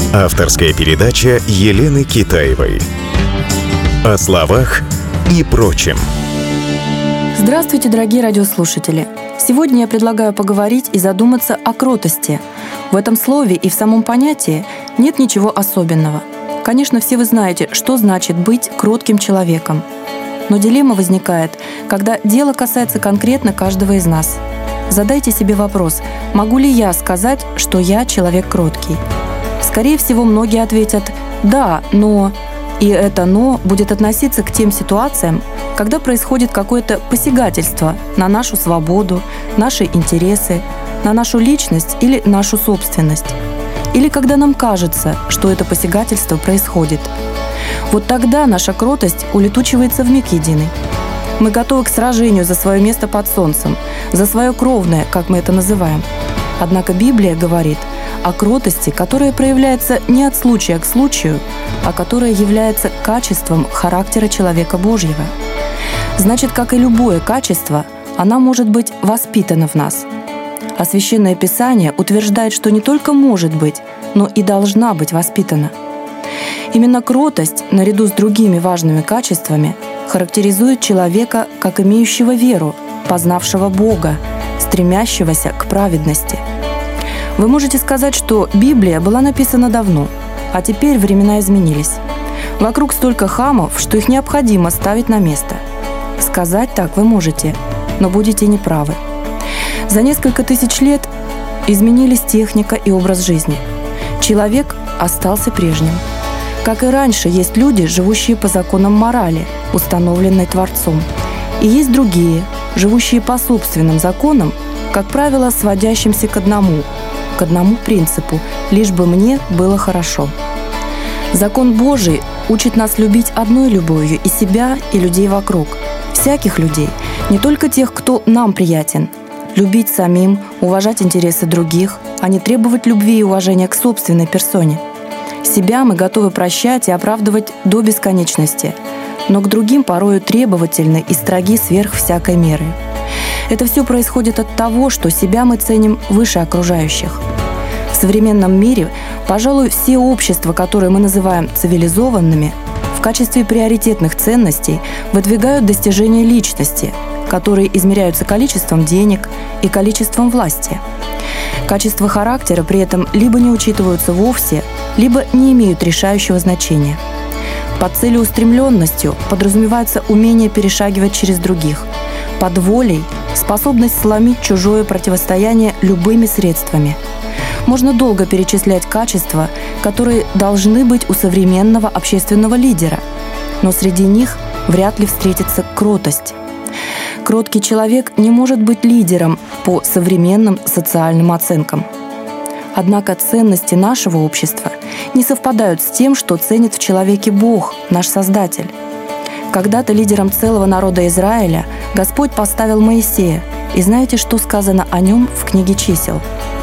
Авторская передача Елены Китаевой. О словах и прочем. Здравствуйте, дорогие радиослушатели! Сегодня я предлагаю поговорить и задуматься о кротости. В этом слове и в самом понятии нет ничего особенного. Конечно, все вы знаете, что значит быть кротким человеком. Но дилемма возникает, когда дело касается конкретно каждого из нас. Задайте себе вопрос, могу ли я сказать, что я человек кроткий? Скорее всего, многие ответят «да, но…». И это «но» будет относиться к тем ситуациям, когда происходит какое-то посягательство на нашу свободу, наши интересы, на нашу личность или нашу собственность. Или когда нам кажется, что это посягательство происходит. Вот тогда наша кротость улетучивается в миг единый. Мы готовы к сражению за свое место под солнцем, за свое кровное, как мы это называем. Однако Библия говорит о кротости, которая проявляется не от случая к случаю, а которая является качеством характера человека Божьего. Значит, как и любое качество, она может быть воспитана в нас. А Священное Писание утверждает, что не только может быть, но и должна быть воспитана. Именно кротость, наряду с другими важными качествами, характеризует человека как имеющего веру, познавшего Бога, стремящегося к праведности. Вы можете сказать, что Библия была написана давно, а теперь времена изменились. Вокруг столько хамов, что их необходимо ставить на место. Сказать так вы можете, но будете неправы. За несколько тысяч лет изменились техника и образ жизни. Человек остался прежним. Как и раньше, есть люди, живущие по законам морали, установленной Творцом. И есть другие, живущие по собственным законам, как правило, сводящимся к одному принципу – лишь бы мне было хорошо. Закон Божий учит нас любить одной любовью и себя, и людей вокруг. Всяких людей, не только тех, кто нам приятен. Любить самим, уважать интересы других, а не требовать любви и уважения к собственной персоне. Себя мы готовы прощать и оправдывать до бесконечности, но к другим порою требовательны и строги сверх всякой меры. Это все происходит от того, что себя мы ценим выше окружающих. В современном мире, пожалуй, все общества, которые мы называем цивилизованными, в качестве приоритетных ценностей выдвигают достижения личности, которые измеряются количеством денег и количеством власти. Качества характера при этом либо не учитываются вовсе, либо не имеют решающего значения. Под целеустремленностью подразумевается умение перешагивать через других. Под волей – способность сломить чужое противостояние любыми средствами. Можно долго перечислять качества, которые должны быть у современного общественного лидера, но среди них вряд ли встретится кротость. Кроткий человек не может быть лидером по современным социальным оценкам. Однако ценности нашего общества не совпадают с тем, что ценит в человеке Бог, наш Создатель. Когда-то лидером целого народа Израиля Господь поставил Моисея, и знаете, что сказано о нем в книге Чисел?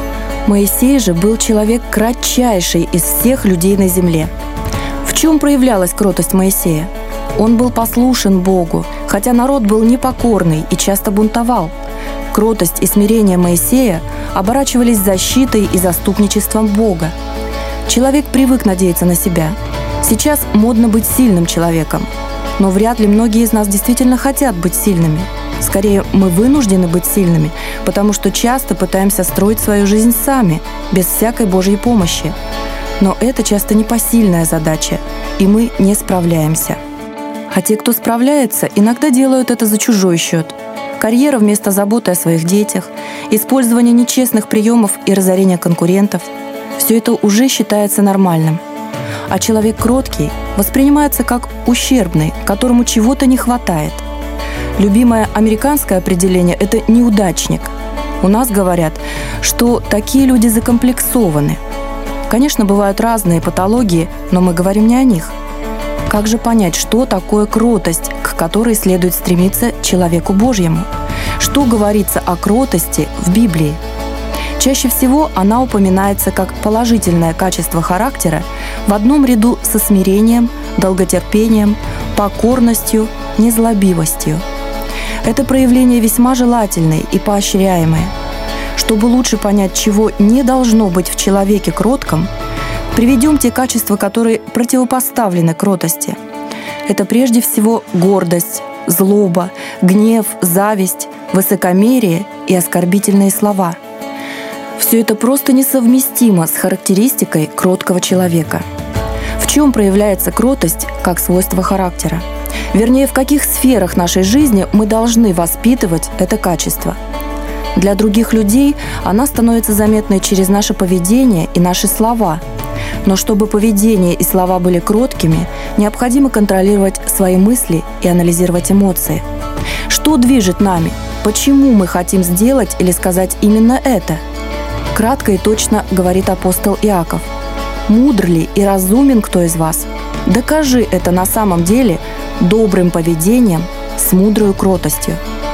Моисей же был человек кратчайший из всех людей на земле. В чем проявлялась кротость Моисея? Он был послушен Богу, хотя народ был непокорный и часто бунтовал. Кротость и смирение Моисея оборачивались защитой и заступничеством Бога. Человек привык надеяться на себя. Сейчас модно быть сильным человеком. Но вряд ли многие из нас действительно хотят быть сильными. Скорее, мы вынуждены быть сильными, потому что часто пытаемся строить свою жизнь сами, без всякой Божьей помощи. Но это часто непосильная задача, и мы не справляемся. А те, кто справляется, иногда делают это за чужой счет. Карьера вместо заботы о своих детях, использование нечестных приемов и разорение конкурентов – все это уже считается нормальным. А человек кроткий воспринимается как ущербный, которому чего-то не хватает. Любимое американское определение – это неудачник. У нас говорят, что такие люди закомплексованы. Конечно, бывают разные патологии, но мы говорим не о них. Как же понять, что такое кротость, к которой следует стремиться человеку Божьему? Что говорится о кротости в Библии? Чаще всего она упоминается как положительное качество характера в одном ряду со смирением, долготерпением, покорностью, незлобивостью. Это проявление весьма желательное и поощряемое. Чтобы лучше понять, чего не должно быть в человеке кротком, Приведем те качества, которые противопоставлены кротости. Это прежде всего гордость, злоба, гнев, зависть, высокомерие и оскорбительные слова. Все это просто несовместимо с характеристикой кроткого человека. В чем проявляется кротость как свойство характера? Вернее, в каких сферах нашей жизни мы должны воспитывать это качество? Для других людей она становится заметной через наше поведение и наши слова. Но чтобы поведение и слова были кроткими, необходимо контролировать свои мысли и анализировать эмоции. Что движет нами? Почему мы хотим сделать или сказать именно это? Кратко и точно говорит апостол Иаков. «Мудр ли и разумен кто из вас? Докажи это на самом деле добрым поведением с мудрой кротостью».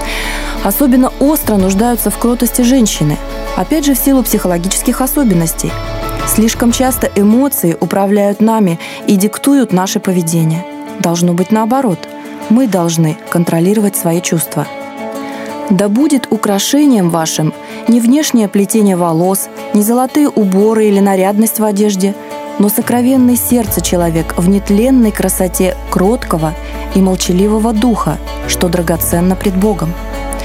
Особенно остро нуждаются в кротости женщины, опять же в силу психологических особенностей. Слишком часто эмоции управляют нами и диктуют наше поведение. Должно быть наоборот. Мы должны контролировать свои чувства. «Да будет украшением вашим не внешнее плетение волос, не золотые уборы или нарядность в одежде, но сокровенное сердце человек в нетленной красоте кроткого и молчаливого духа, что драгоценно пред Богом».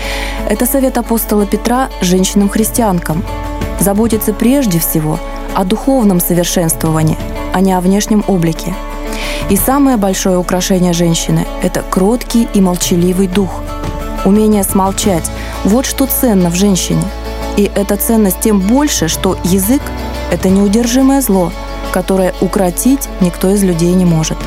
Это совет апостола Петра женщинам-христианкам. Заботиться прежде всего о духовном совершенствовании, а не о внешнем облике. И самое большое украшение женщины – это кроткий и молчаливый дух. Умение смолчать – вот что ценно в женщине. И эта ценность тем больше, что язык – это неудержимое зло, которое укротить никто из людей не может.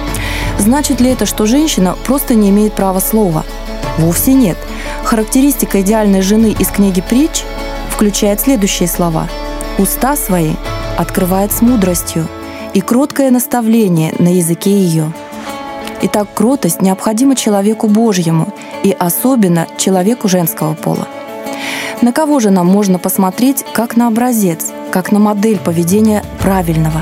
Значит ли это, что женщина просто не имеет права слова? Вовсе нет. Характеристика идеальной жены из книги «Притч» включает следующие слова. «Уста свои открывает с мудростью, и кроткое наставление на языке ее». Итак, кротость необходима человеку Божьему и особенно человеку женского пола. На кого же нам можно посмотреть как на образец, как на модель поведения правильного?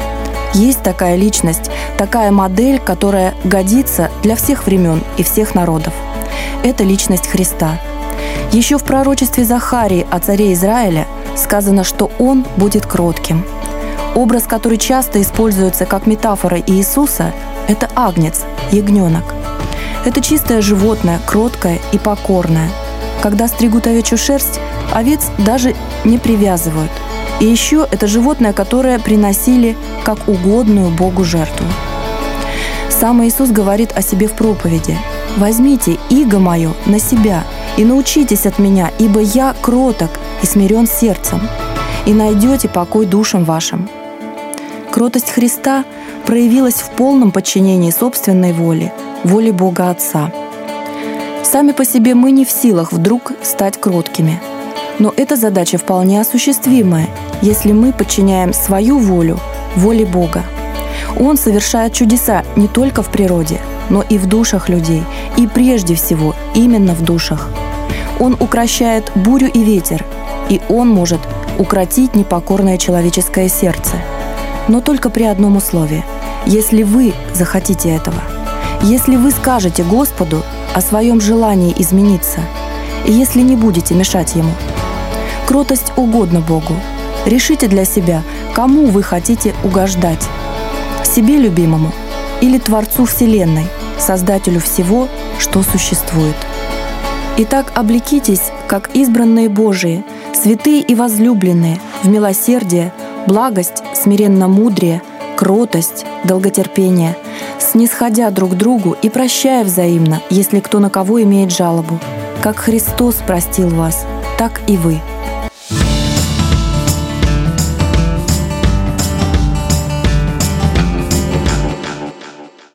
Есть такая личность, такая модель, которая годится для всех времен и всех народов. Это личность Христа. Еще в пророчестве Захарии о царе Израиля сказано, что он будет кротким. Образ, который часто используется как метафора Иисуса, это агнец, ягненок. Это чистое животное, кроткое и покорное. Когда стригут овечью шерсть, овец даже не привязывают. И еще это животное, которое приносили как угодную Богу жертву. Сам Иисус говорит о себе в проповеди: «Возьмите иго мое на себя и научитесь от меня, ибо я кроток и смирен сердцем, и найдете покой душам вашим». Кротость Христа проявилась в полном подчинении собственной воле Бога Отца. Сами по себе мы не в силах вдруг стать кроткими. Но эта задача вполне осуществимая, если мы подчиняем свою волю воле Бога. Он совершает чудеса не только в природе, но и в душах людей, и прежде всего именно в душах. Он укрощает бурю и ветер, и Он может укротить непокорное человеческое сердце. Но только при одном условии – если вы захотите этого, если вы скажете Господу о своем желании измениться, и если не будете мешать Ему. Кротость угодна Богу. Решите для себя, кому вы хотите угождать – себе любимому или Творцу Вселенной, Создателю всего, что существует. Итак, облекитесь, как избранные Божии, святые и возлюбленные, в милосердие, благость, смиренно-мудрие, кротость, долготерпение, снисходя друг другу и прощая взаимно, если кто на кого имеет жалобу. Как Христос простил вас, так и вы